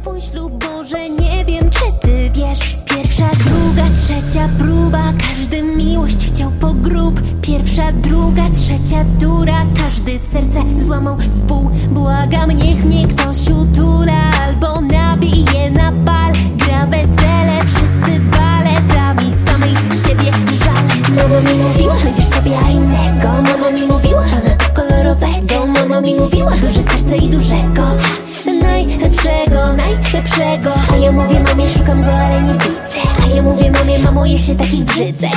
twój ślub, może nie wiem, czy ty wiesz. Pierwsza, druga, trzecia próba, każdy miłość chciał po grób. Pierwsza, druga, trzecia tura, każdy serce złamał w pół. Błagam, niech mnie ktoś utula albo nabije na bal. Gra wesele, wszyscy baletami, samej siebie żal. Mama mi mówiła, znajdziesz sobie innego. Mama mi mówiła, pana kolorowego. Mama mi mówiła, duże serce i dużego, najlepszego, najlepszego. A ja mówię mamie, szukam go, ale nie widzę. A ja mówię mamie, mamo, ja się takich brzydzę.